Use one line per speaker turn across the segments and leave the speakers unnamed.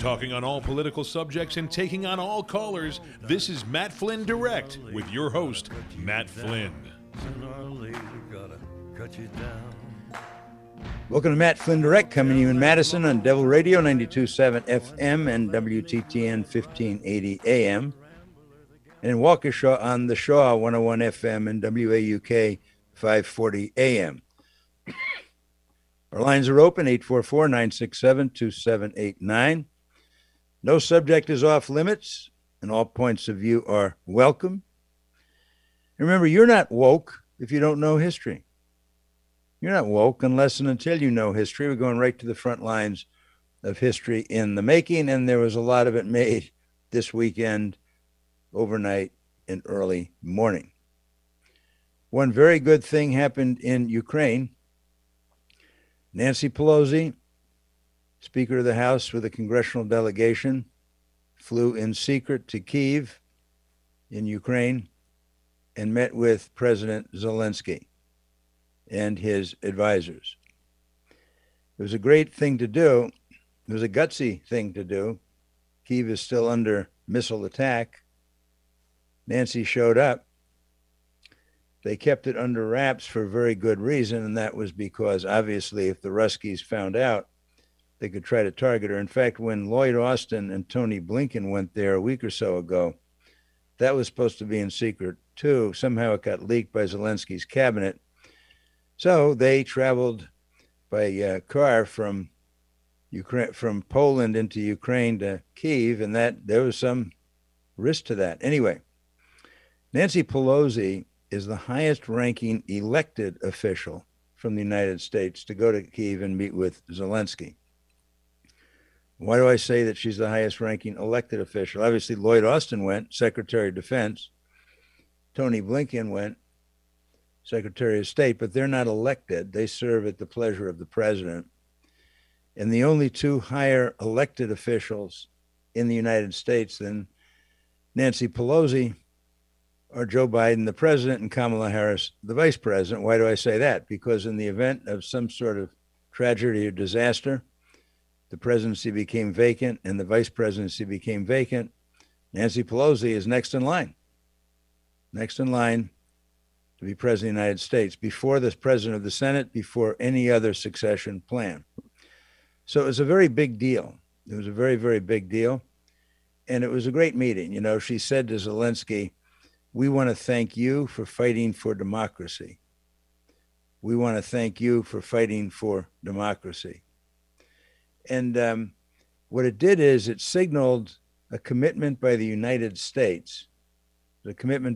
Talking on all political subjects and taking on all callers, this is Matt Flynn Direct with your host, Matt Flynn.
Welcome to Matt Flynn Direct, coming to you in Madison on Devil Radio 92.7 FM and WTTN 1580 AM. And in Waukesha on the Shaw 101 FM and WAUK 540 AM. Our lines are open, 844-967-2789. No subject is off limits, and all points of view are welcome. Remember, you're not woke if you don't know history. You're not woke unless and until you know history. We're going right to the front lines of history in the making, and there was a lot of it made this weekend, overnight, and early morning. One very good thing happened in Ukraine. Nancy Pelosi, Speaker of the House with a congressional delegation, flew in secret to Kyiv in Ukraine and met with President Zelensky and his advisors. It was a great thing to do. It was a gutsy thing to do. Kyiv is still under missile attack. Nancy showed up. They kept it under wraps for a very good reason, and that was because, obviously, if the Ruskies found out, they could try to target her. In fact, when Lloyd Austin and Tony Blinken went there a week or so ago, that was supposed to be in secret, too. Somehow it got leaked by Zelensky's cabinet. So they traveled by car from Ukraine, from Poland into Ukraine to Kyiv, and that there was some risk to that. Anyway, Nancy Pelosi is the highest-ranking elected official from the United States to go to Kyiv and meet with Zelensky. Why do I say that she's the highest-ranking elected official? Obviously, Lloyd Austin went, Secretary of Defense. Tony Blinken went, Secretary of State, but they're not elected. They serve at the pleasure of the president. And the only two higher elected officials in the United States than Nancy Pelosi are Joe Biden, the president, and Kamala Harris, the vice president. Why do I say that? Because in the event of some sort of tragedy or disaster, the presidency became vacant and the vice presidency became vacant. Nancy Pelosi is next in line to be president of the United States, before the president of the Senate, before any other succession plan. So it was a very big deal. It was a very, very big deal. And it was a great meeting. You know, she said to Zelensky, "We want to thank you for fighting for democracy. We want to thank you for fighting for democracy." And what it did is it signaled a commitment by the United States, to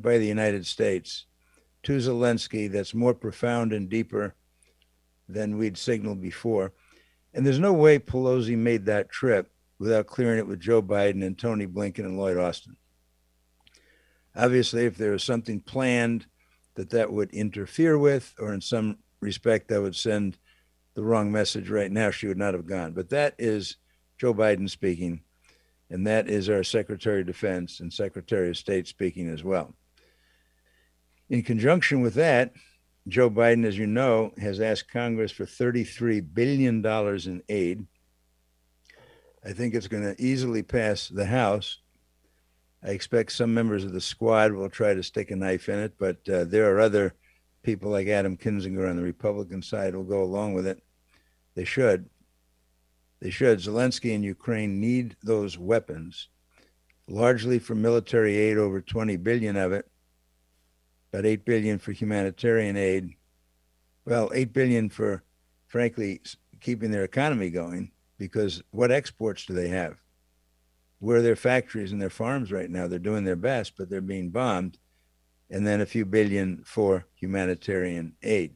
Zelensky that's more profound and deeper than we'd signaled before. And there's no way Pelosi made that trip without clearing it with Joe Biden and Tony Blinken and Lloyd Austin. Obviously, if there was something planned that would interfere with, or in some respect that would send the wrong message right now, she would not have gone. But that is Joe Biden speaking, and that is our Secretary of Defense and Secretary of State speaking as well. In conjunction with that, Joe Biden, as you know, has asked Congress for $33 billion in aid. I think it's going to easily pass the House. I expect some members of the squad will try to stick a knife in it, but there are other people like Adam Kinzinger on the Republican side who will go along with it. They should. Zelensky and Ukraine need those weapons, largely for military aid, over 20 billion of it, about 8 billion for humanitarian aid. Well, 8 billion for, frankly, keeping their economy going, because what exports do they have? Where are their factories and their farms right now? They're doing their best, but they're being bombed. And then a few billion for humanitarian aid.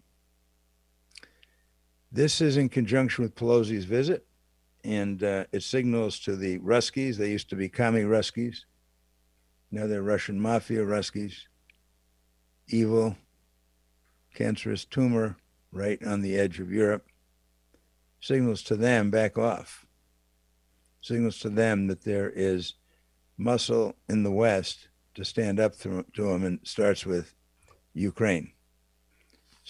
This is in conjunction with Pelosi's visit, and it signals to the Ruskies. They used to be commie Ruskies. Now they're Russian mafia Ruskies. Evil, cancerous tumor right on the edge of Europe. Signals to them, back off. Signals to them that there is muscle in the West to stand up to them, and starts with Ukraine.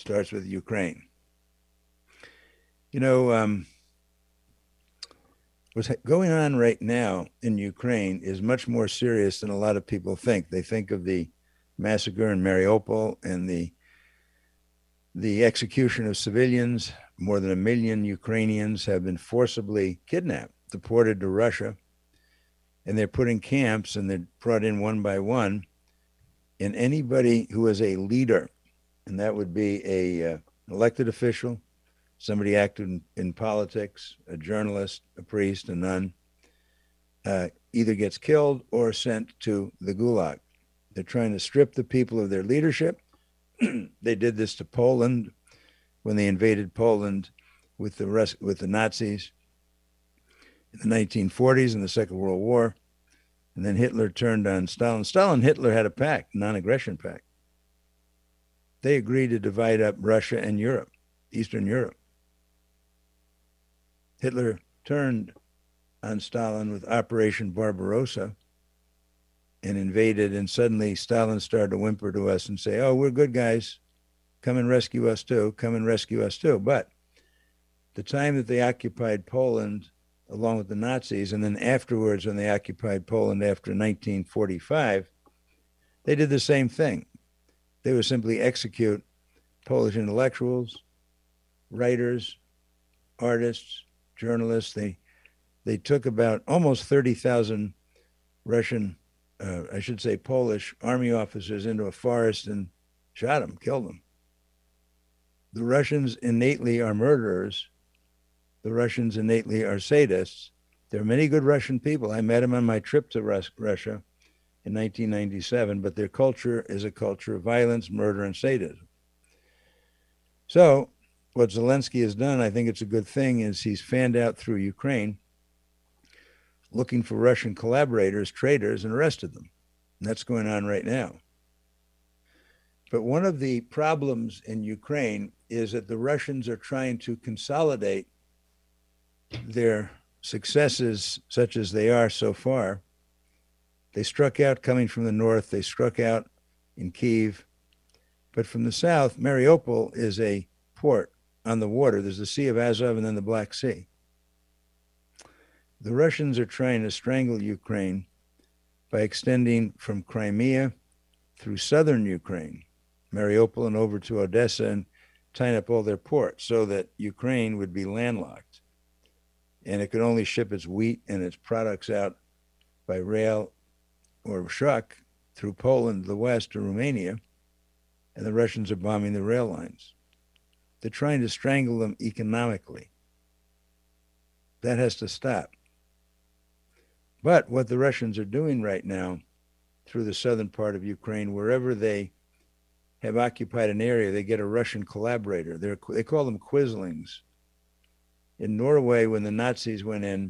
You know, What's going on right now in Ukraine is much more serious than a lot of people think. They think of the massacre in Mariupol and the execution of civilians. More than 1 million Ukrainians have been forcibly kidnapped, deported to Russia, and they're put in camps and they're brought in one by one. And anybody who is a leader, and that would be an elected official, somebody active in politics, a journalist, a priest, a nun, either gets killed or sent to the Gulag. They're trying to strip the people of their leadership. They did this to Poland when they invaded Poland with the Nazis in the 1940s in the Second World War. And then Hitler turned on Stalin. Stalin and Hitler had a pact, non-aggression pact. They agreed to divide up Russia and Europe, Eastern Europe. Hitler turned on Stalin with Operation Barbarossa and invaded, and suddenly Stalin started to whimper to us and say, oh, we're good guys. Come and rescue us too. Come and rescue us too. But the time that they occupied Poland, along with the Nazis, and then afterwards when they occupied Poland after 1945, they did the same thing. They would simply execute Polish intellectuals, writers, artists, journalists. They took about almost 30,000 Russian, Polish army officers into a forest and shot them, killed them. The Russians innately are murderers. The Russians innately are sadists. There are many good Russian people. I met them on my trip to Russia in 1997, but their culture is a culture of violence, murder, and sadism. So what Zelensky has done, I think it's a good thing, is he's fanned out through Ukraine, looking for Russian collaborators, traitors, and arrested them. And that's going on right now. But one of the problems in Ukraine is that the Russians are trying to consolidate their successes, such as they are so far. They struck out coming from the north. They struck out in Kyiv. But from the south, Mariupol is a port on the water. There's the Sea of Azov and then the Black Sea. The Russians are trying to strangle Ukraine by extending from Crimea through southern Ukraine, Mariupol, and over to Odessa, and tying up all their ports so that Ukraine would be landlocked. And it could only ship its wheat and its products out by rail or truck through Poland to the west to Romania, and the Russians are bombing the rail lines. They're trying to strangle them economically. That has to stop. But what the Russians are doing right now through the southern part of Ukraine, wherever they have occupied an area, they get a Russian collaborator. They call them quislings. In Norway, when the Nazis went in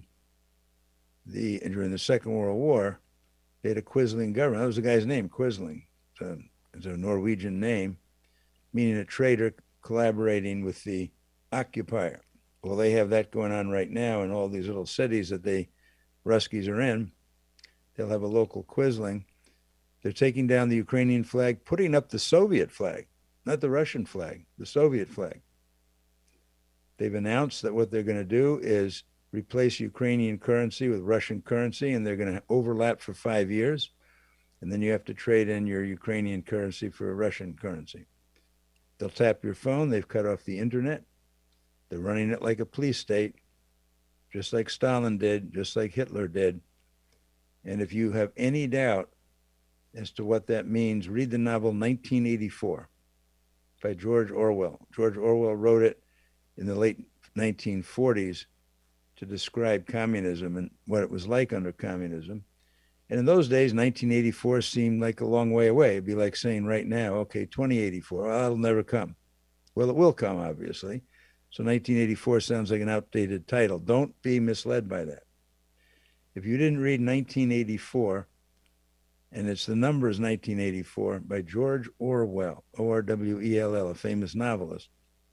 during the Second World War, they had a Quisling government. That was the guy's name, Quisling. It's a Norwegian name, meaning a traitor collaborating with the occupier. Well, they have that going on right now in all these little cities that the Ruskies are in. They'll have a local Quisling. They're taking down the Ukrainian flag, putting up the Soviet flag, not the Russian flag, the Soviet flag. They've announced that what they're going to do is replace Ukrainian currency with Russian currency, and they're going to overlap for 5 years. And then you have to trade in your Ukrainian currency for a Russian currency. They'll tap your phone. They've cut off the internet. They're running it like a police state, just like Stalin did, just like Hitler did. And if you have any doubt as to what that means, read the novel 1984 by George Orwell. George Orwell wrote it in the late 1940s to describe communism and what it was like under communism. And in those days, 1984 seemed like a long way away. It'd be like saying right now, okay, 2084, well, that'll never come. Well, it will come, obviously. So 1984 sounds like an outdated title. Don't be misled by that. If you didn't read 1984, and it's the numbers 1984 by George Orwell, Orwell, a famous novelist,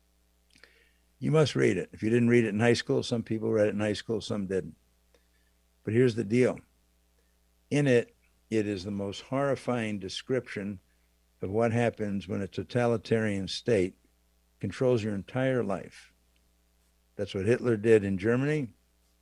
you must read it. If you didn't read it in high school, some people read it in high school, some didn't. But here's the deal. In it, it is the most horrifying description of what happens when a totalitarian state controls your entire life. That's what Hitler did in Germany.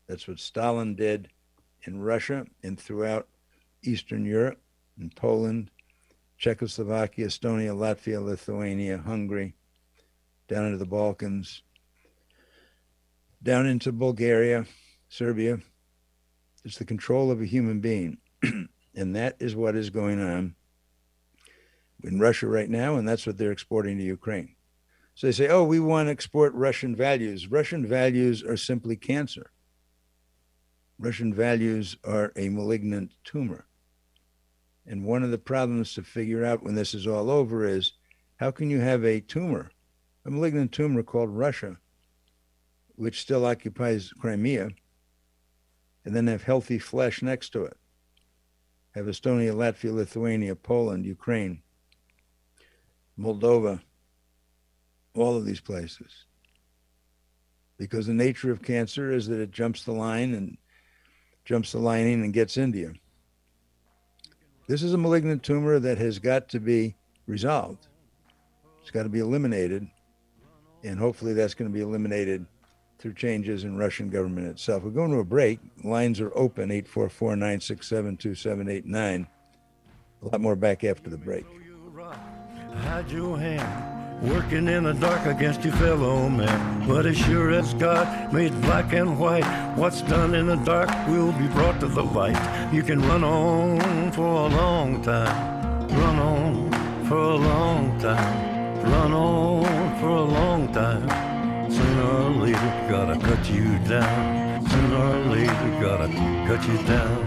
That's what Stalin did in Russia and throughout Eastern Europe, in Poland, Czechoslovakia, Estonia, Latvia, Lithuania, Hungary, down into the Balkans, down into Bulgaria, Serbia. It's the control of a human being. And that is what is going on in Russia right now, and that's what they're exporting to Ukraine. So they say, oh, we want to export Russian values. Russian values are simply cancer. Russian values are a malignant tumor. And one of the problems to figure out when this is all over is, how can you have a tumor, a malignant tumor called Russia, which still occupies Crimea, and then have healthy flesh next to it? Have Estonia, Latvia, Lithuania, Poland, Ukraine, Moldova, all of these places. Because the nature of cancer is that it jumps the line and jumps the lining and gets into you. This is a malignant tumor that has got to be resolved. It's got to be eliminated. And hopefully that's going to be eliminated through changes in Russian government itself. We're going to a break. Lines are open, 844-967-2789. A lot more back after the break.
Hide your hand, working in the dark against your fellow man. But as sure as God made black and white, what's done in the dark will be brought to the light. You can run on for a long time, run on for a long time, run on for a long time. Sooner or later, gotta cut you down. Sooner or later, gotta cut you down.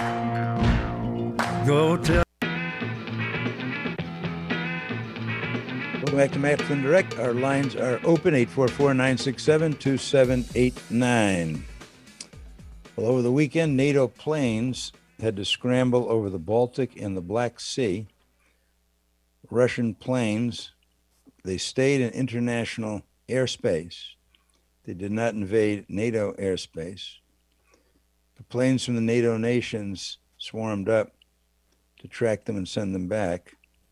Go tell.
Welcome back to Matt Flynn Direct. Our lines are open, 844-967-2789. Well, over the weekend, NATO planes had to scramble over the Baltic and the Black Sea. Russian planes, they stayed in international airspace. They did not invade NATO airspace. The planes from the NATO nations swarmed up to track them and send them back.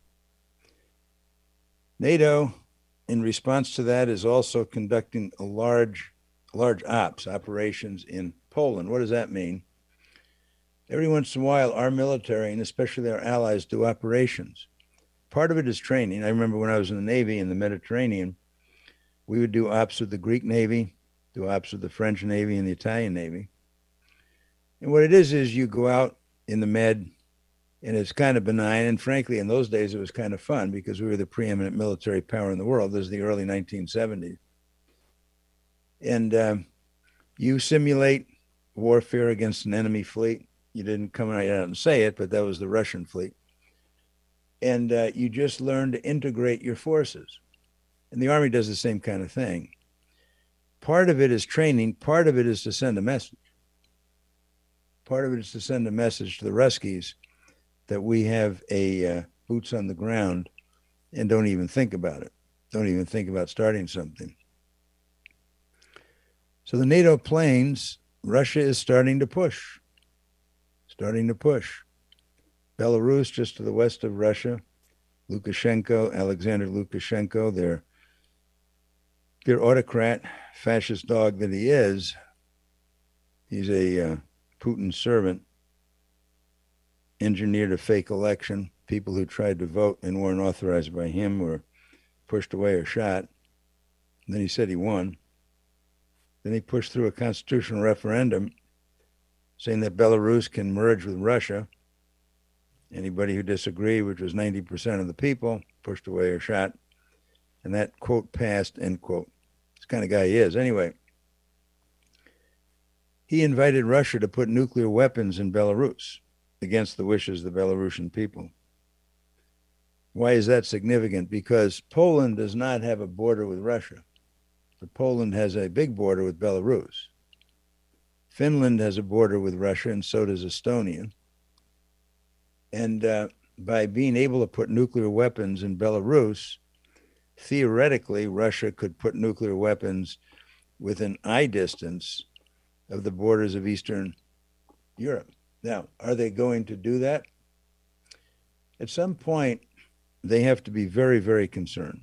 NATO, in response to that, is also conducting a large operations in Poland. What does that mean? Every once in a while, our military, and especially our allies, do operations. Part of it is training. I remember when I was in the Navy in the Mediterranean, we would do ops with the Greek Navy, do ops with the French Navy and the Italian Navy. And what it is you go out in the Med, and it's kind of benign. And frankly, in those days, it was kind of fun because we were the preeminent military power in the world. This is the early 1970s. And you simulate warfare against an enemy fleet. You didn't come right out and say it, but that was the Russian fleet. And you just learn to integrate your forces. And the Army does the same kind of thing. Part of it is training. Part of it is to send a message. Part of it is to send a message to the Ruskies that we have a boots on the ground and don't even think about it. Don't even think about starting something. So the NATO planes, Russia is starting to push. Belarus, just to the west of Russia, Alexander Lukashenko, their autocrat, fascist dog that he is, he's a Putin servant, engineered a fake election. People who tried to vote and weren't authorized by him were pushed away or shot. And then he said he won. Then he pushed through a constitutional referendum saying that Belarus can merge with Russia. Anybody who disagreed, which was 90% of the people, pushed away or shot. And that quote passed, end quote. This kind of guy he is. Anyway, he invited Russia to put nuclear weapons in Belarus against the wishes of the Belarusian people. Why is that significant? Because Poland does not have a border with Russia, but Poland has a big border with Belarus. Finland has a border with Russia, and so does Estonia. And by being able to put nuclear weapons in Belarus, theoretically, Russia could put nuclear weapons within eye distance of the borders of Eastern Europe. Now, are they going to do that? At some point, they have to be very, very concerned.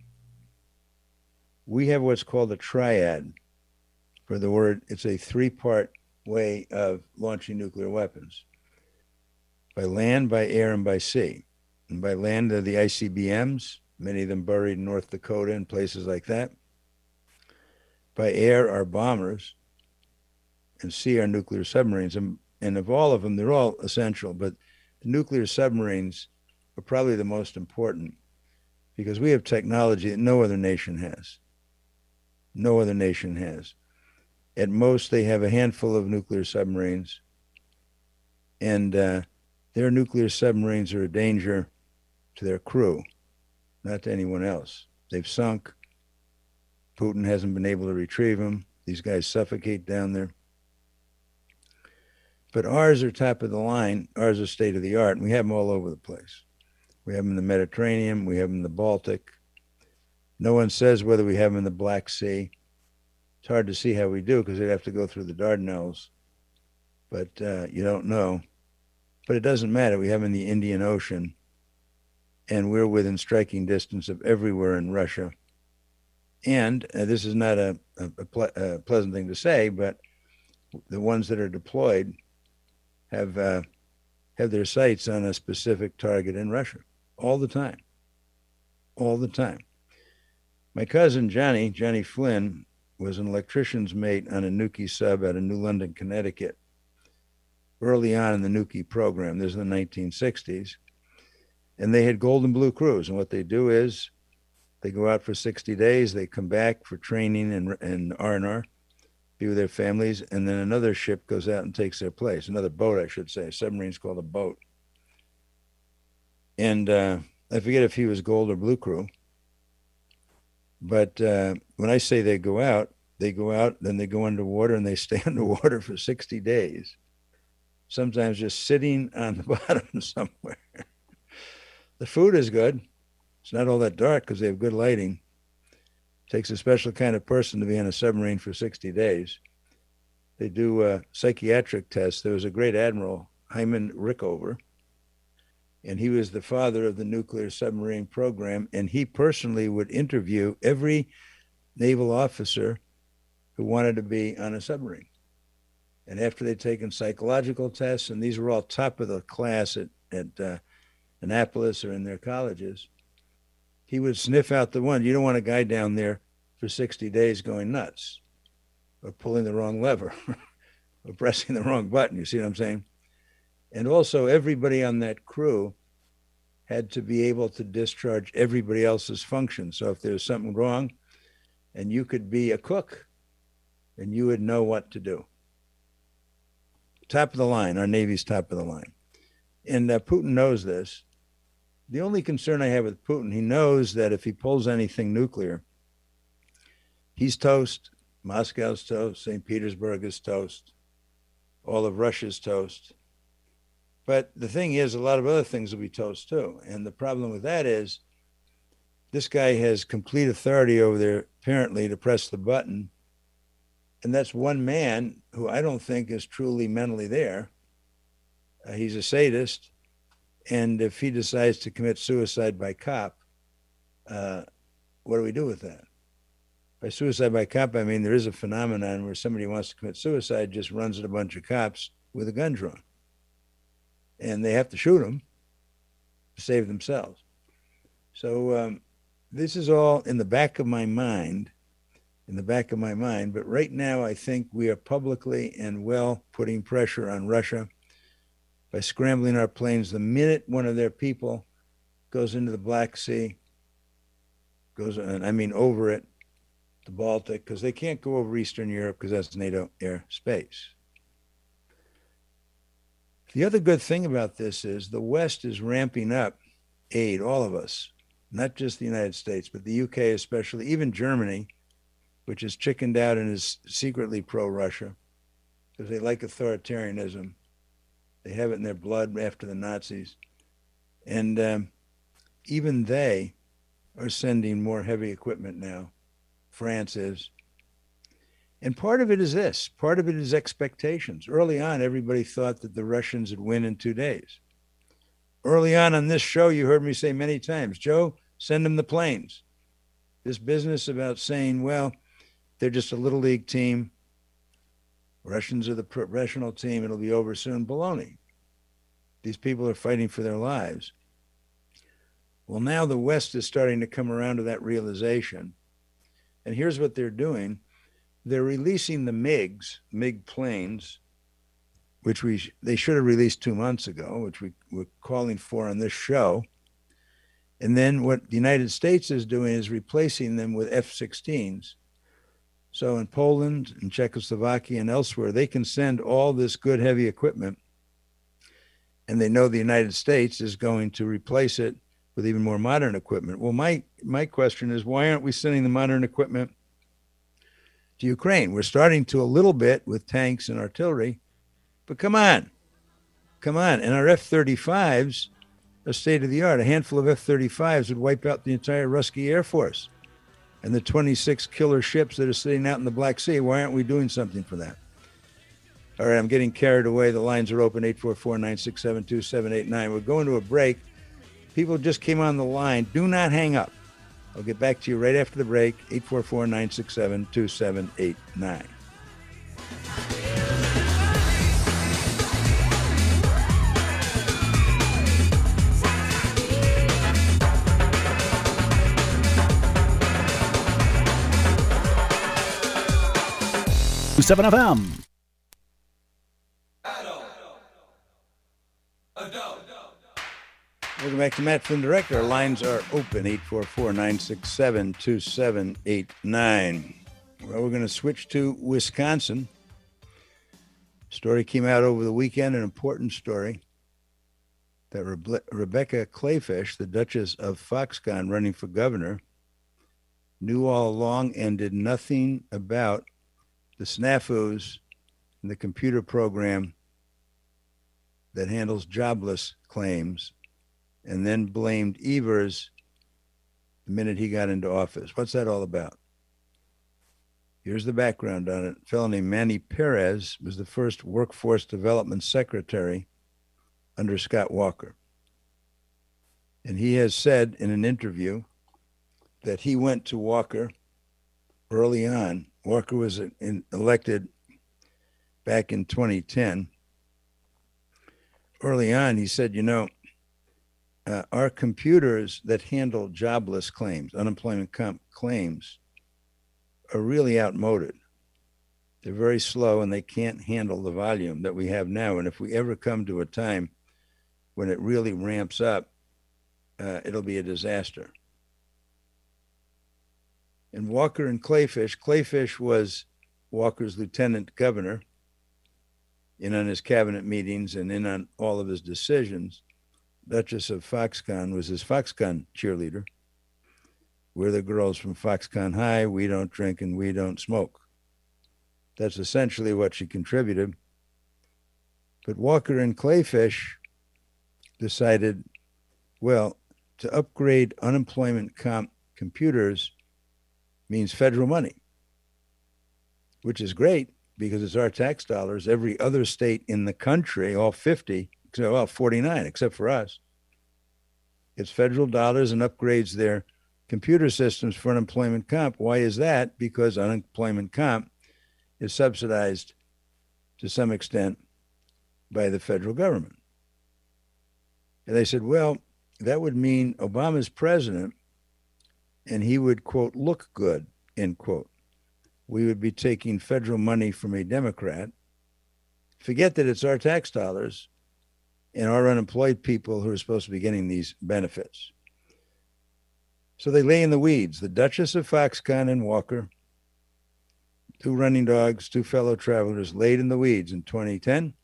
We have what's called a triad for the word. It's a three-part way of launching nuclear weapons. By land, by air, and by sea. And by land, they're the ICBMs, many of them buried in North Dakota and places like that. By air are bombers, and sea are nuclear submarines. And of all of them, they're all essential, but the nuclear submarines are probably the most important because we have technology that no other nation has. No other nation has. At most, they have a handful of nuclear submarines, and their nuclear submarines are a danger to their crew, not to anyone else. They've sunk. Putin hasn't been able to retrieve them. These guys suffocate down there. But ours are top of the line. Ours are state of the art, and we have them all over the place. We have them in the Mediterranean. We have them in the Baltic. No one says whether we have them in the Black Sea. It's hard to see how we do because they'd have to go through the Dardanelles. But you don't know. But it doesn't matter. We have them in the Indian Ocean, and we're within striking distance of everywhere in Russia. And this is not a pleasant thing to say, but the ones that are deployed have their sights on a specific target in Russia all the time. All the time. My cousin Johnny Flynn, was an electrician's mate on a Nuki sub out of New London, Connecticut, early on in the Nuki program. This is in the 1960s. And they had gold and blue crews. And what they do is they go out for 60 days. They come back for training and R&R, be with their families. And then another ship goes out and takes their place. Another boat, I should say. A submarine's called a boat. And I forget if he was gold or blue crew. But when I say they go out, then they go underwater and they stay underwater for 60 days. Sometimes just sitting on the bottom somewhere. The food is good. It's not all that dark because they have good lighting. It takes a special kind of person to be on a submarine for 60 days. They do psychiatric tests. There was a great admiral, Hyman Rickover, and he was the father of the nuclear submarine program, and he personally would interview every naval officer who wanted to be on a submarine. And after they'd taken psychological tests, and these were all top of the class at Annapolis or in their colleges, he would sniff out the one. You don't want a guy down there for 60 days going nuts or pulling the wrong lever or pressing the wrong button. You see what I'm saying? And also everybody on that crew had to be able to discharge everybody else's functions. So if there's something wrong, and you could be a cook, and you would know what to do. Top of the line, our Navy's top of the line. And Putin knows this. The only concern I have with Putin, he knows that if he pulls anything nuclear, he's toast. Moscow's toast. St. Petersburg is toast. All of Russia's toast. But the thing is, a lot of other things will be toast too. And the problem with that is this guy has complete authority over there, apparently, to press the button. And that's one man who I don't think is truly mentally there. He's a sadist. And if he decides to commit suicide by cop, what do we do with that? By suicide by cop, I mean there is a phenomenon where somebody who wants to commit suicide just runs at a bunch of cops with a gun drawn. And they have to shoot them to save themselves. So this is all in the back of my mind, but right now I think we are publicly and well putting pressure on Russia by scrambling our planes the minute one of their people goes into the Black Sea, over it, the Baltic, because they can't go over Eastern Europe because that's NATO airspace. The other good thing about this is the West is ramping up aid, all of us, not just the United States, but the UK especially, even Germany, which is chickened out and is secretly pro-Russia because they like authoritarianism. They have it in their blood after the Nazis. And even they are sending more heavy equipment now. France is. And part of it is this. Part of it is expectations. Early on, everybody thought that the Russians would win in 2 days. Early on this show, you heard me say many times, Joe, send them the planes. This business about saying, well, they're just a little league team. Russians are the professional team. It'll be over soon. Baloney. These people are fighting for their lives. Well, now the West is starting to come around to that realization. And here's what they're doing. They're releasing the MiG planes, which they should have released 2 months ago, which we were calling for on this show. And then what the United States is doing is replacing them with F-16s. So in Poland and Czechoslovakia and elsewhere, they can send all this good heavy equipment, and they know the United States is going to replace it with even more modern equipment. Well, my question is, why aren't we sending the modern equipment to Ukraine? We're starting to a little bit with tanks and artillery, but come on. And our F-35s are state of the art. A handful of F-35s would wipe out the entire Ruski Air Force and the 26 killer ships that are sitting out in the Black Sea. Why aren't we doing something for that? All right, I'm getting carried away. The lines are open, 844-967-2789. We're going to a break. People just came on the line. Do not hang up. I'll get back to you right after the break, 844-967-2789.
Seven FM.
Welcome back to Matt Flynn Direct. Our lines are open, 844-967-2789. Well, we're going to switch to Wisconsin. Story came out over the weekend, an important story, that Rebecca Kleefisch, the Duchess of Foxconn, running for governor, knew all along and did nothing about the snafus in the computer program that handles jobless claims, and then blamed Evers the minute he got into office. What's that all about? Here's the background on it. A fellow named Manny Perez was the first workforce development secretary under Scott Walker. And he has said in an interview that he went to Walker early on. Walker was elected back in 2010. Early on, he said, our computers that handle jobless claims, unemployment claims, are really outmoded. They're very slow and they can't handle the volume that we have now. And if we ever come to a time when it really ramps up, it'll be a disaster. And Walker and Kleefisch was Walker's lieutenant governor, in on his cabinet meetings and in on all of his decisions. Duchess of Foxconn was his Foxconn cheerleader. We're the girls from Foxconn High. We don't drink and we don't smoke. That's essentially what she contributed. But Walker and Kleefisch decided, well, to upgrade unemployment computers means federal money, which is great because it's our tax dollars. Every other state in the country, all 50, well, 49, except for us, it's federal dollars and upgrades their computer systems for unemployment comp. Why is that? Because unemployment comp is subsidized to some extent by the federal government. And they said, well, that would mean Obama's president and he would, quote, look good, end quote. We would be taking federal money from a Democrat. Forget that it's our tax dollars and our unemployed people who are supposed to be getting these benefits. So they lay in the weeds. The Duchess of Foxconn and Walker, two running dogs, two fellow travelers, laid in the weeds in 2010,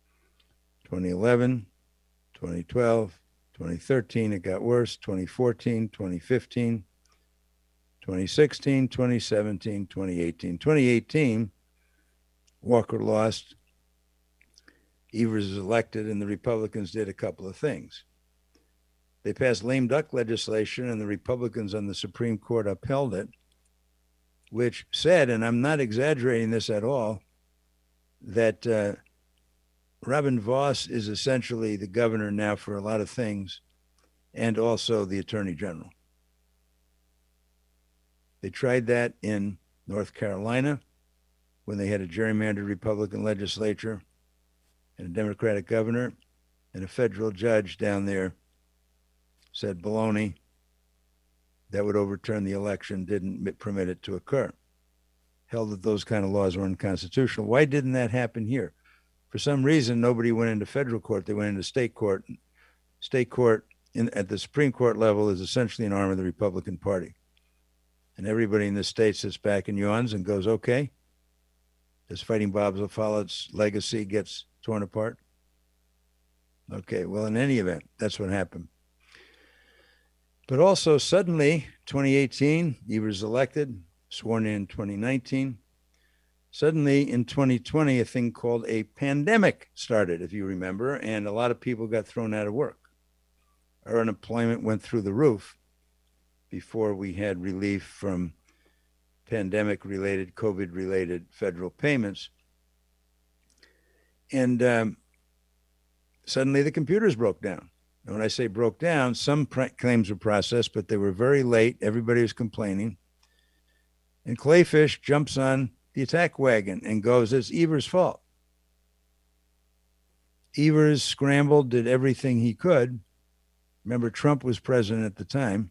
2011, 2012, 2013. It got worse, 2014, 2015. 2016, 2017, 2018. 2018, Walker lost. Evers was elected, and the Republicans did a couple of things. They passed lame duck legislation, and the Republicans on the Supreme Court upheld it, which said, and I'm not exaggerating this at all, that Robin Vos is essentially the governor now for a lot of things, and also the Attorney General. They tried that in North Carolina. when they had a gerrymandered Republican legislature and a Democratic governor, and a federal judge down there said baloney, that would overturn the election, didn't permit it to occur. Held that those kind of laws were unconstitutional. Why didn't that happen here? For some reason, nobody went into federal court. They went into state court. State court at the Supreme Court level is essentially an arm of the Republican Party. And everybody in the state sits back and yawns and goes, okay, this Fighting Bob Follow's legacy gets torn apart. Okay, well, in any event, that's what happened. But also suddenly, 2018, Evers elected, sworn in 2019. Suddenly in 2020, a thing called a pandemic started, if you remember, and a lot of people got thrown out of work. Our unemployment went through the roof before we had relief from pandemic-related, COVID-related federal payments. And suddenly the computers broke down. And when I say broke down, some claims were processed, but they were very late. Everybody was complaining. And Clayfish jumps on the attack wagon and goes, it's Evers' fault. Evers scrambled, did everything he could. Remember, Trump was president at the time.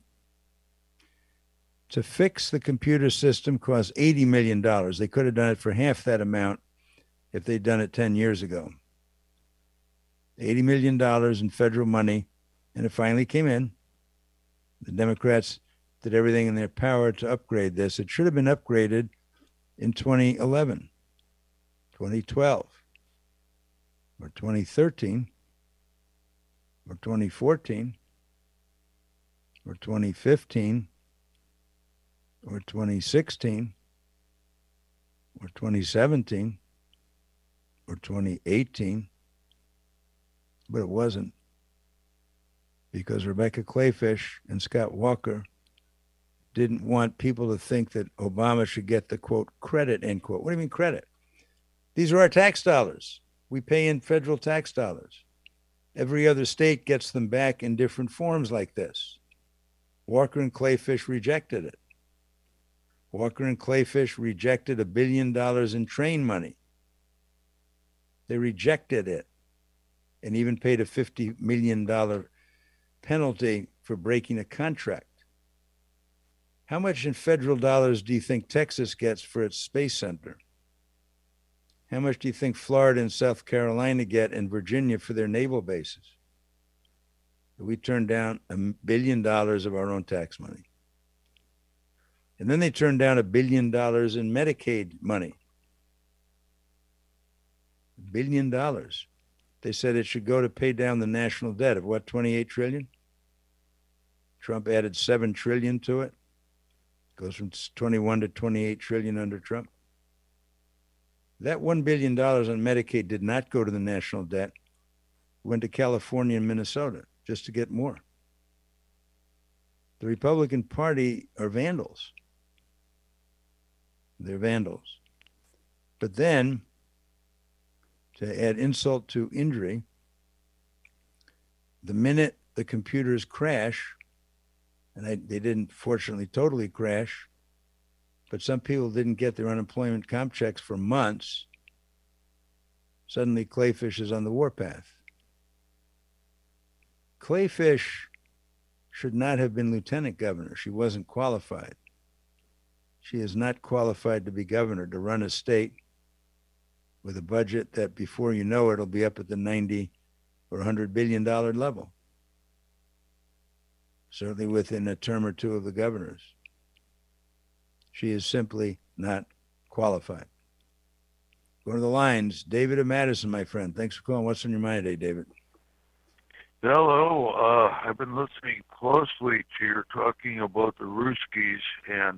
To fix the computer system cost $80 million. They could have done it for half that amount if they'd done it 10 years ago. $80 million in federal money, and it finally came in. The Democrats did everything in their power to upgrade this. It should have been upgraded in 2011, 2012, or 2013, or 2014, or 2015, or 2016, or 2017, or 2018. But it wasn't, because Rebecca Clayfish and Scott Walker didn't want people to think that Obama should get the, quote, credit, end quote. What do you mean credit? These are our tax dollars. We pay in federal tax dollars. Every other state gets them back in different forms like this. Walker and Clayfish rejected it. Walker and Clayfish rejected $1 billion in train money. They rejected it. And even paid a $50 million penalty for breaking a contract. How much in federal dollars do you think Texas gets for its space center? How much do you think Florida and South Carolina get, and Virginia for their naval bases? We turned down $1 billion of our own tax money. And then they turned down $1 billion in Medicaid money. $1 billion. They said it should go to pay down the national debt of what, 28 trillion? Trump added 7 trillion to it. Goes from 21 to 28 trillion under Trump. That $1 billion on Medicaid did not go to the national debt. It went to California and Minnesota just to get more. The Republican Party are vandals. They're vandals. But then, to add insult to injury, the minute the computers crash, and they didn't fortunately totally crash, but some people didn't get their unemployment comp checks for months, suddenly Clayfish is on the warpath. Clayfish should not have been lieutenant governor. She wasn't qualified. She is not qualified to be governor, to run a state with a budget that before you know it, it'll be up at the 90 or $100 billion level. Certainly within a term or two of the governors. She is simply not qualified. Go to the lines. David of Madison, my friend. Thanks for calling. What's on your mind today, David?
Hello. I've been listening closely to your talking about the Ruskies, and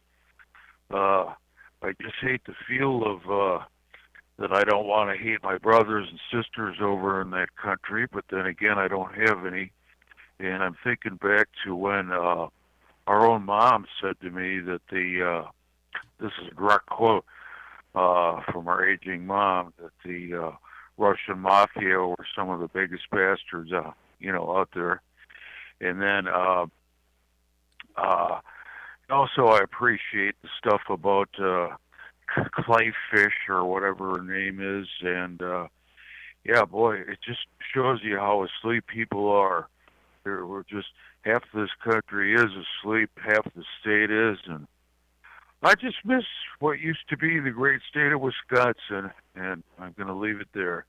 I just hate the feel of that I don't want to hate my brothers and sisters over in that country, but then again, I don't have any. And I'm thinking back to when our own mom said to me that this is a direct quote from our aging mom, that the Russian mafia were some of the biggest bastards, out there. And then also I appreciate the stuff about Clayfish or whatever her name is, and yeah, boy, it just shows you how asleep people are. We're just half this country is asleep, half the state is, and I just miss what used to be the great state of Wisconsin, and I'm going to leave it there.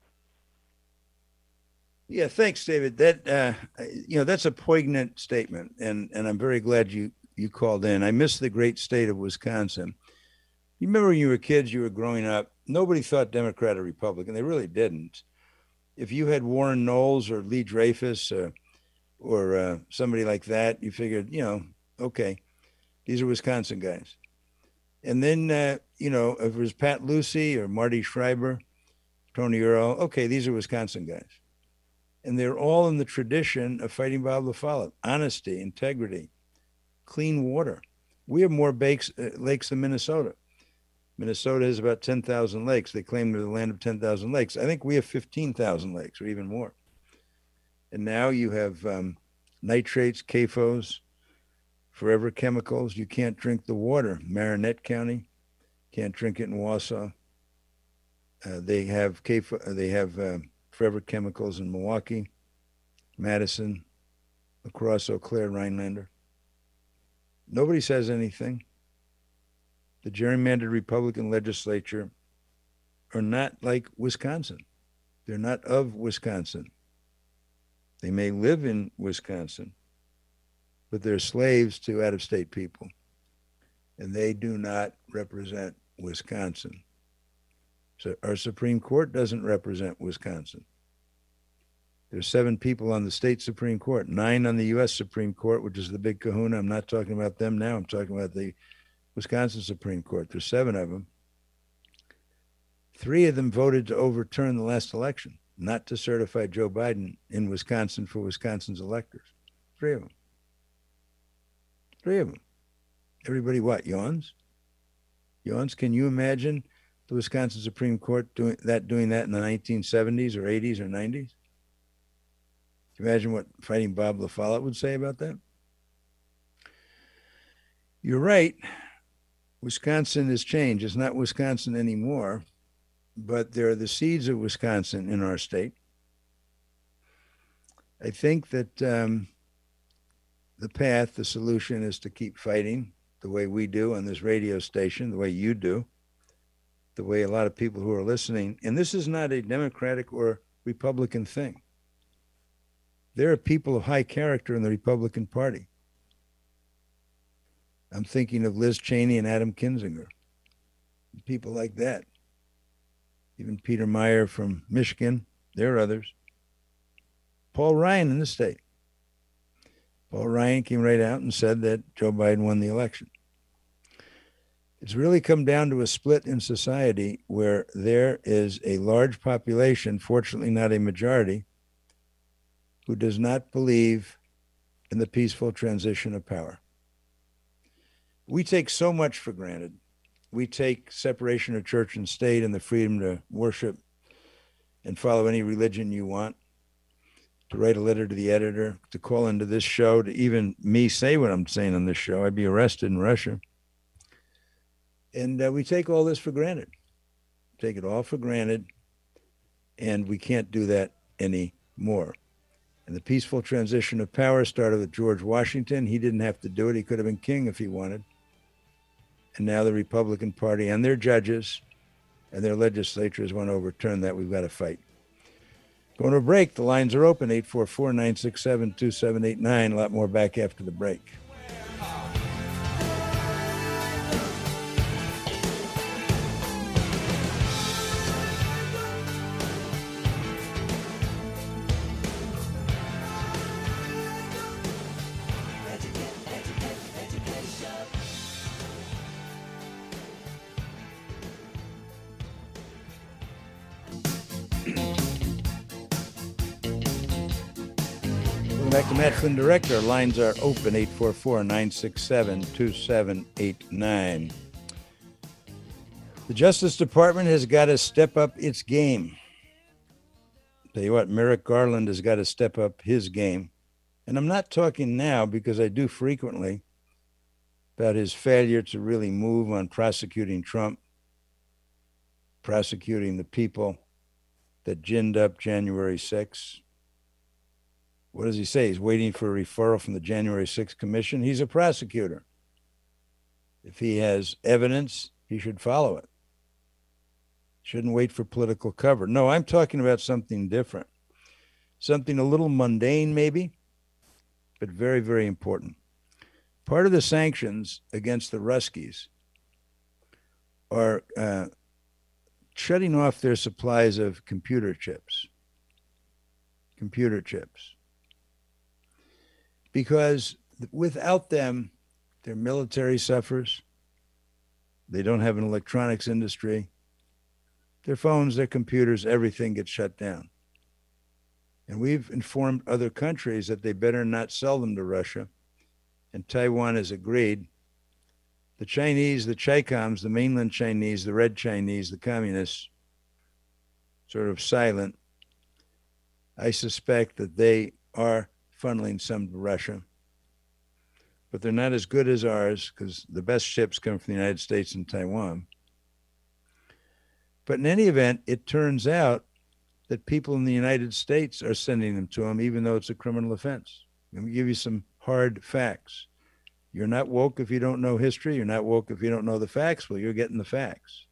Yeah, thanks, David. That that's a poignant statement, and I'm very glad you called in. I miss the great state of Wisconsin. You remember when you were kids, you were growing up, nobody thought Democrat or Republican. They really didn't. If you had Warren Knowles or Lee Dreyfus or somebody like that, you figured, okay, these are Wisconsin guys. And then, if it was Pat Lucey or Marty Schreiber, Tony Earl, okay, these are Wisconsin guys. And they're all in the tradition of fighting Bob LaFollette, honesty, integrity, clean water. We have more lakes than Minnesota. Minnesota has about 10,000 lakes. They claim they're the land of 10,000 lakes. I think we have 15,000 lakes or even more. And now you have nitrates, CAFOs, forever chemicals. You can't drink the water. Marinette County, can't drink it in Wausau. They have forever chemicals in Milwaukee, Madison, across Eau Claire, Rhinelander. Nobody says anything. The gerrymandered Republican legislature are not like Wisconsin. They're not of Wisconsin. They may live in Wisconsin, but they're slaves to out-of-state people, and they do not represent Wisconsin. So our Supreme Court doesn't represent Wisconsin. There's 7 people on the state Supreme Court, 9 on the U.S. Supreme Court, which is the big kahuna. I'm not talking about them now. I'm talking about the Wisconsin Supreme Court. There's 7 of them. 3 of them voted to overturn the last election, not to certify Joe Biden in Wisconsin for Wisconsin's electors. 3 of them. 3 of them. Everybody what, yawns? Yawns? Can you imagine the Wisconsin Supreme Court doing that in the 1970s or 80s or 90s? Can you imagine what fighting Bob LaFollette would say about that? You're right. Wisconsin has changed. It's not Wisconsin anymore, but there are the seeds of Wisconsin in our state. I think that the solution is to keep fighting the way we do on this radio station, the way you do, the way a lot of people who are listening. And this is not a Democratic or Republican thing. There are people of high character in the Republican Party. I'm thinking of Liz Cheney and Adam Kinzinger, people like that. Even Peter Meyer from Michigan. There are others. Paul Ryan in the state. Paul Ryan came right out and said that Joe Biden won the election. It's really come down to a split in society where there is a large population, fortunately not a majority, who does not believe in the peaceful transition of power. We take so much for granted. We take separation of church and state and the freedom to worship and follow any religion you want, to write a letter to the editor, to call into this show, to even me say what I'm saying on this show. I'd be arrested in Russia. And we take all this for granted. Take it all for granted, and we can't do that anymore. And the peaceful transition of power started with George Washington. He didn't have to do it. He could have been king if he wanted. And now the Republican Party and their judges and their legislatures want to overturn that. We've got to fight. Going to a break. The lines are open, 844-967-2789. A lot more back after the break. Back to Matt Flynn Director. Lines are open, 844-967-2789. The Justice Department has got to step up its game. Tell you what, Merrick Garland has got to step up his game. And I'm not talking now because I do frequently about his failure to really move on prosecuting Trump, prosecuting the people that ginned up January 6th. What does he say? He's waiting for a referral from the January 6th Commission. He's a prosecutor. If he has evidence, he should follow it. Shouldn't wait for political cover. No, I'm talking about something different. Something a little mundane, maybe, but very, very important. Part of the sanctions against the Ruskies are shutting off their supplies of computer chips. Because without them, their military suffers. They don't have an electronics industry. Their phones, their computers, everything gets shut down. And we've informed other countries that they better not sell them to Russia. And Taiwan has agreed. The Chinese, the Chicoms, the mainland Chinese, the red Chinese, the communists, sort of silent. I suspect that they are funneling some to Russia. But they're not as good as ours because the best ships come from the United States and Taiwan. But in any event, it turns out that people in the United States are sending them to them, even though it's a criminal offense. Let me give you some hard facts. You're not woke if you don't know history. You're not woke if you don't know the facts. Well, you're getting the facts.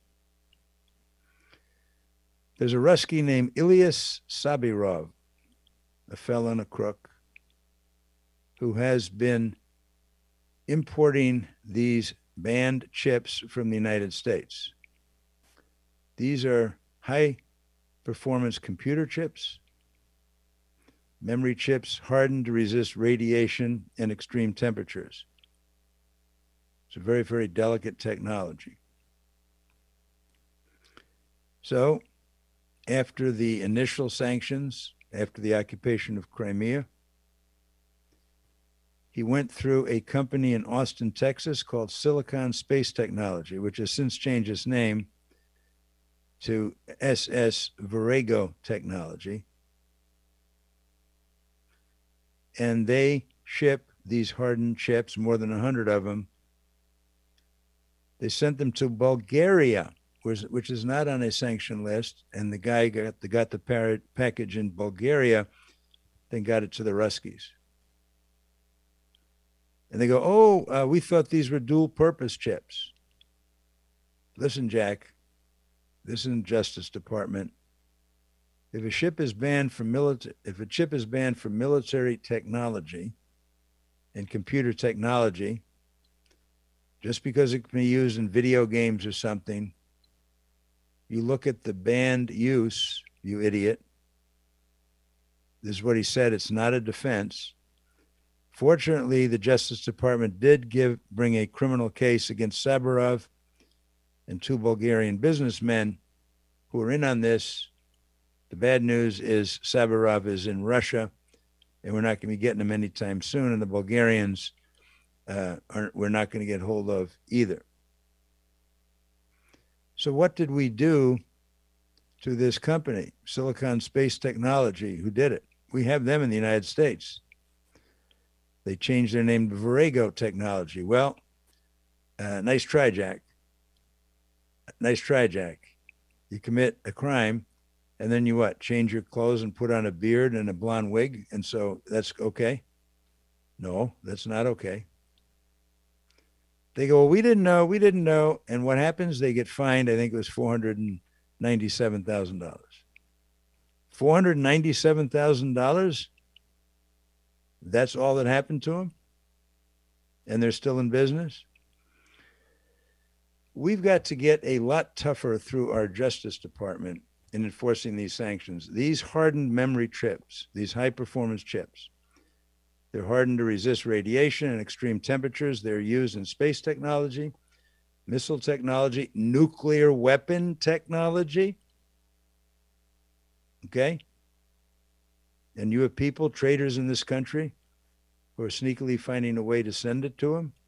There's a Rusky named Ilyas Sabirov, a felon, a crook, who has been importing these banned chips from the United States. These are high-performance computer chips, memory chips hardened to resist radiation and extreme temperatures. It's a very, very delicate technology. So, after the initial sanctions, after the occupation of Crimea, he went through a company in Austin, Texas called Silicon Space Technology, which has since changed its name to SS Virago Technology. And they ship these hardened chips, more than 100 of them. They sent them to Bulgaria, which is not on a sanction list. And the guy got the package in Bulgaria, then got it to the Ruskies. And they go, we thought these were dual-purpose chips. Listen, Jack, this isn't Justice Department. If a chip is banned for military technology and computer technology, just because it can be used in video games or something, you look at the banned use, you idiot. This is what he said. It's not a defense. Fortunately, the Justice Department did bring a criminal case against Sabirov and two Bulgarian businessmen who are in on this. The bad news is Sabirov is in Russia, and we're not going to be getting him anytime soon, and the Bulgarians we're not going to get hold of either. So what did we do to this company, Silicon Space Technology, who did it? We have them in the United States. They changed their name to Virago Technology. Well, nice try, Jack. Nice try, Jack. You commit a crime, and then you what? Change your clothes and put on a beard and a blonde wig, and so that's okay? No, that's not okay. They go, well, we didn't know. And what happens? They get fined, I think it was $497,000. $497,000? That's all that happened to them? And they're still in business? We've got to get a lot tougher through our Justice Department in enforcing these sanctions. These hardened memory chips, these high-performance chips, they're hardened to resist radiation and extreme temperatures. They're used in space technology, missile technology, nuclear weapon technology. Okay? And you have people, traitors in this country, who are sneakily finding a way to send it to them.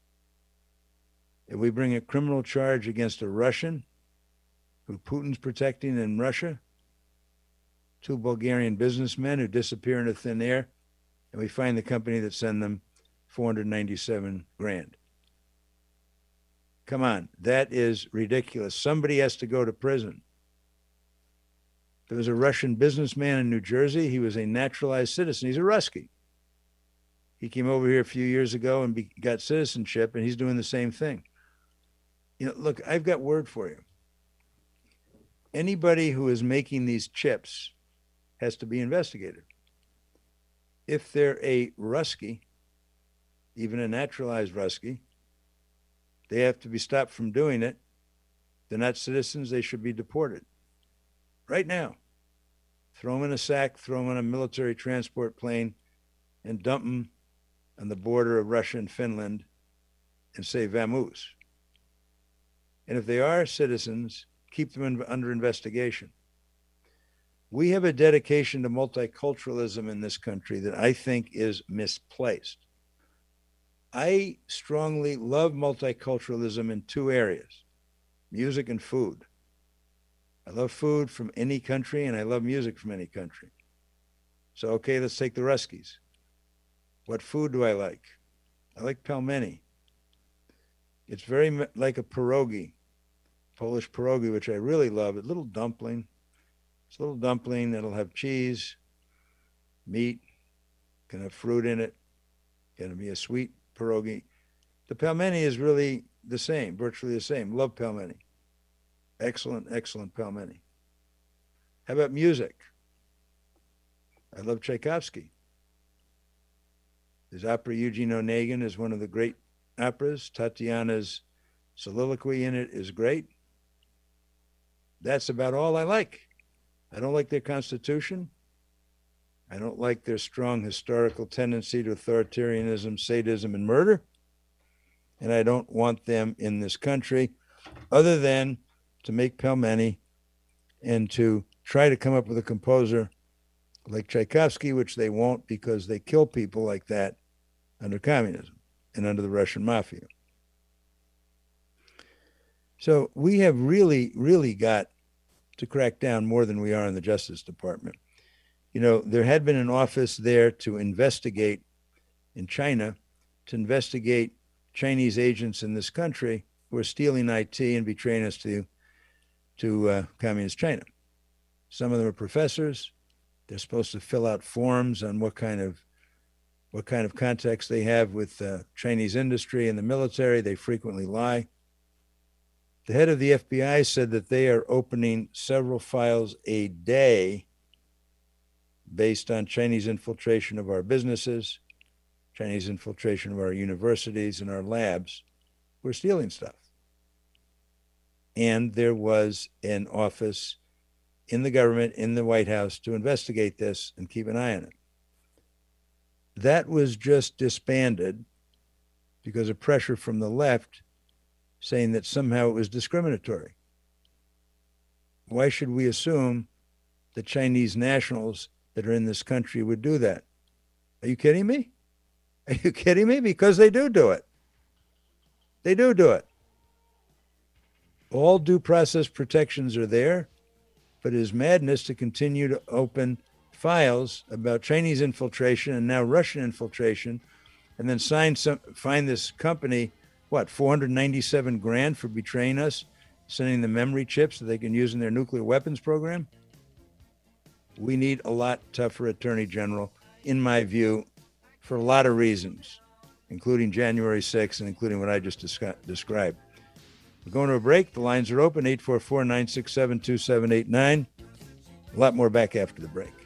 If we bring a criminal charge against a Russian who Putin's protecting in Russia, two Bulgarian businessmen who disappear into thin air, and we find the company that sent them $497,000. Come on, that is ridiculous. Somebody has to go to prison. There was a Russian businessman in New Jersey. He was a naturalized citizen. He's a Rusky. He came over here a few years ago and got citizenship, and he's doing the same thing. Look, I've got word for you. Anybody who is making these chips has to be investigated. If they're a Rusky, even a naturalized Rusky, they have to be stopped from doing it. They're not citizens. They should be deported. Right now. Throw them in a sack, throw them on a military transport plane, and dump them on the border of Russia and Finland and say vamoose. And if they are citizens, keep them under investigation. We have a dedication to multiculturalism in this country that I think is misplaced. I strongly love multiculturalism in two areas, music and food. I love food from any country, and I love music from any country. So, okay, let's take the Ruskies. What food do I like? I like pelmeni. It's very like a pierogi, Polish pierogi, which I really love. A little dumpling. It's a little dumpling that'll have cheese, meat, can have fruit in it. Can be a sweet pierogi. The pelmeni is really the same, virtually the same. Love pelmeni. Excellent, excellent pelmeni. How about music? I love Tchaikovsky. His opera Eugene Onegin is one of the great operas. Tatiana's soliloquy in it is great. That's about all I like. I don't like their constitution. I don't like their strong historical tendency to authoritarianism, sadism, and murder. And I don't want them in this country other than to make pelmeni and to try to come up with a composer like Tchaikovsky, which they won't because they kill people like that under communism and under the Russian mafia. So we have really, really got to crack down more than we are in the Justice Department. There had been an office there to investigate in China, to investigate Chinese agents in this country who are stealing IT and betraying us to communist China. Some of them are professors. They're supposed to fill out forms on what kind of contacts they have with Chinese industry and the military. They frequently lie. The head of the FBI said that they are opening several files a day based on Chinese infiltration of our businesses, Chinese infiltration of our universities and our labs. We're stealing stuff. And there was an office in the government, in the White House, to investigate this and keep an eye on it. That was just disbanded because of pressure from the left saying that somehow it was discriminatory. Why should we assume that Chinese nationals that are in this country would do that? Are you kidding me? Are you kidding me? Because they do it. They do it. All due process protections are there, but it is madness to continue to open files about Chinese infiltration and now Russian infiltration, and then find this company, $497,000 for betraying us, sending them memory chips that they can use in their nuclear weapons program? We need a lot tougher attorney general, in my view, for a lot of reasons, including January 6th and including what I just described. We're going to a break. The lines are open, 844-967-2789. A lot more back after the break.